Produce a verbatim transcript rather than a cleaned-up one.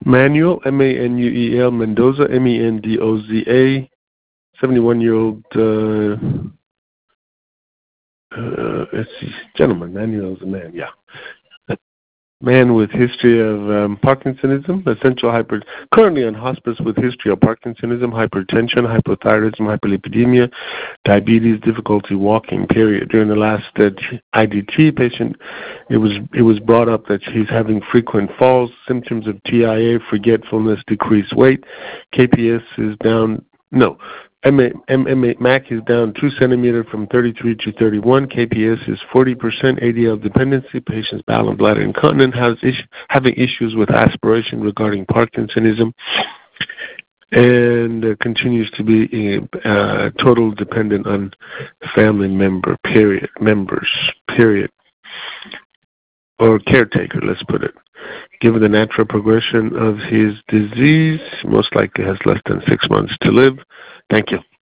Manuel, M A N U E L, Mendoza, M E N D O Z A, seventy-one-year-old, uh, uh, let's see, gentleman, Manuel's a man, yeah. Man with history of um, Parkinsonism, essential hyper, currently on hospice with history of Parkinsonism, hypertension, hypothyroidism, hyperlipidemia, diabetes, difficulty walking. Period. During the last uh, I D T patient, it was it was brought up that he's having frequent falls, symptoms of T I A, forgetfulness, decreased weight. K P S is down. No. M A, M A, M A C is down two centimeters from thirty-three to thirty-one. K P S is forty percent. A D L dependency. Patient's bowel and bladder incontinent. Has is, having issues with aspiration regarding Parkinsonism, and uh, continues to be uh, total dependent on family member. Period. Members. Period. Or caretaker. Let's put it. Given the natural progression of his disease, most likely has less than six months to live. Thank you.